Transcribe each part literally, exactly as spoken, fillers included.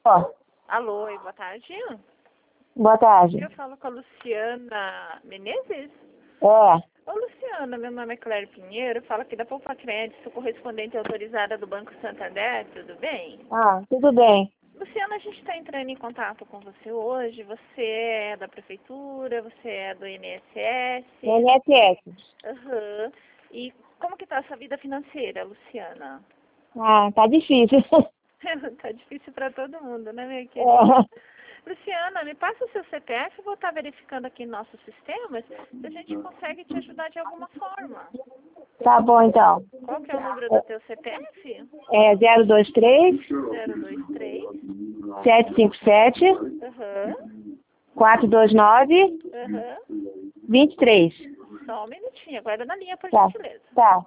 Ó, Alô, e boa tarde. boa tarde. Eu falo com a Luciana Menezes. É, Ô, Luciana, meu nome é Claire Pinheiro, falo aqui da Poupa Crédito, sou correspondente autorizada do Banco Santander, tudo bem? ah, tudo bem. Luciana, a gente está entrando em contato com você hoje. Você é da Prefeitura, você é do I N S S. I N S S. Aham. E como que tá a sua vida financeira, Luciana? Ah, tá difícil. Tá difícil para todo mundo, né, minha querida? É, Luciana, me passa o seu C P F, eu vou estar verificando aqui em nossos sistemas se a gente consegue te ajudar de alguma forma. tá bom então. Qual que é o número do teu C P F? É zero dois três, zero dois três. sete cinco sete, Aham. quatro dois nove, Aham. vinte e três. Só um minutinho, aguarda na linha, por Tá, gentileza. tá.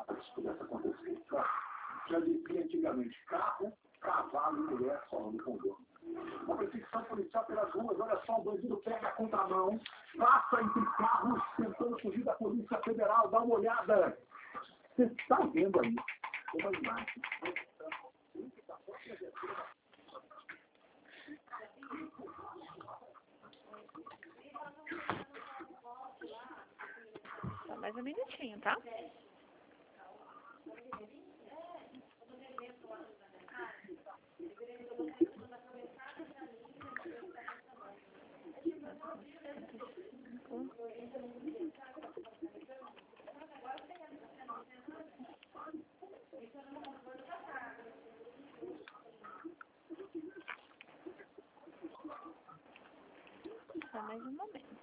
Já dizia antigamente, carro, cavalo e mulher só no condomínio. Uma perseguição policial pelas ruas, olha só, o bandido pega a contramão, passa entre carros tentando fugir da Polícia Federal, dá uma olhada. Você está vendo aí uma imagem. Só mais um minutinho, tá? Só mais um momento.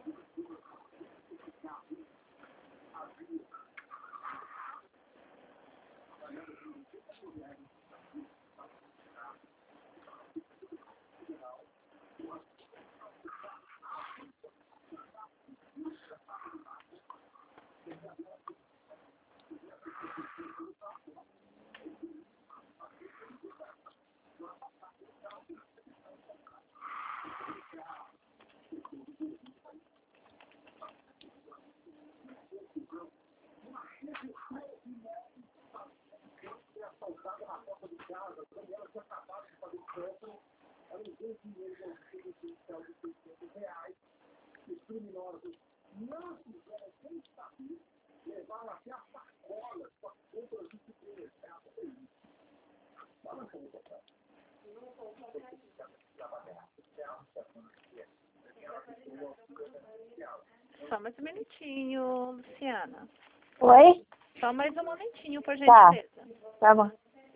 Só mais um minutinho, Luciana. Oi? Só mais um momentinho, por Tá. gentileza. Tá bom.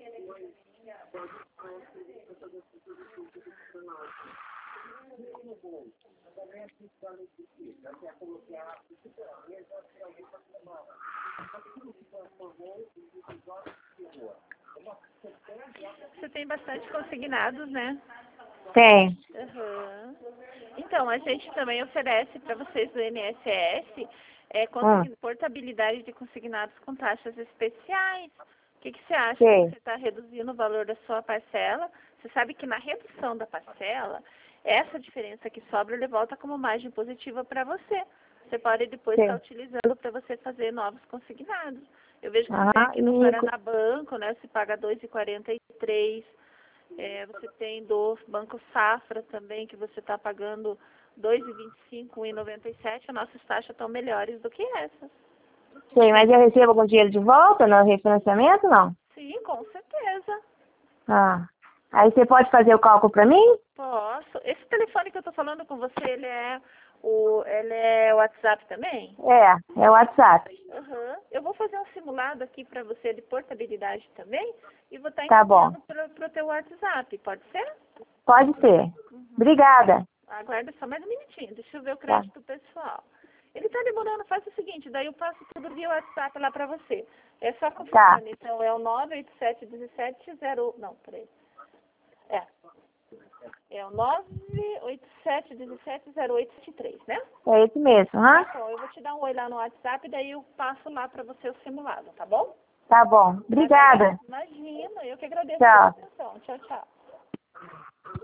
Você tem bastante consignados, né? Tem. Aham. Então, a gente também oferece para vocês do I N S S é, Hum. consign- portabilidade de consignados com taxas especiais. O que, que você acha? Sei. Você está reduzindo o valor da sua parcela. Você sabe que na redução da parcela, essa diferença que sobra, ele volta como margem positiva para você. Você pode depois Sei. estar utilizando para você fazer novos consignados. Eu vejo que você Ah, tem aqui no e- Paraná Banco, né? Você paga dois reais e quarenta e três centavos. É, você tem do Banco Safra também, que você está pagando dois reais e vinte e cinco centavos, um real e noventa e sete centavos. As nossas taxas estão melhores do que essas. sei, mas eu recebo algum dinheiro de volta no refinanciamento, não? Sim, com certeza. Ah. Aí você pode fazer o cálculo pra mim? Posso. Esse telefone que eu estou falando com você, ele é o, ele é o WhatsApp também? É, é o WhatsApp. Aham. Eu vou fazer um simulado aqui para você de portabilidade também e vou estar Tá bom. encaminhando para o teu WhatsApp. Pode ser? Pode ser. Uhum. Obrigada. Aguarda só mais um minutinho. Deixa eu ver o Tá. crédito pessoal. Ele tá demorando, faz o seguinte, daí eu passo tudo via WhatsApp lá pra você. É só confirmando. Então é o nove oito sete um sete zero... Não, peraí. É. É o nove oito sete um sete zero oito sete três, né? É esse mesmo, hã? Tá bom, eu vou te dar um oi lá no WhatsApp, daí eu passo lá pra você o simulado, tá bom? Tá bom. Obrigada. Imagina, eu que agradeço Tchau. pela atenção. Tchau, tchau.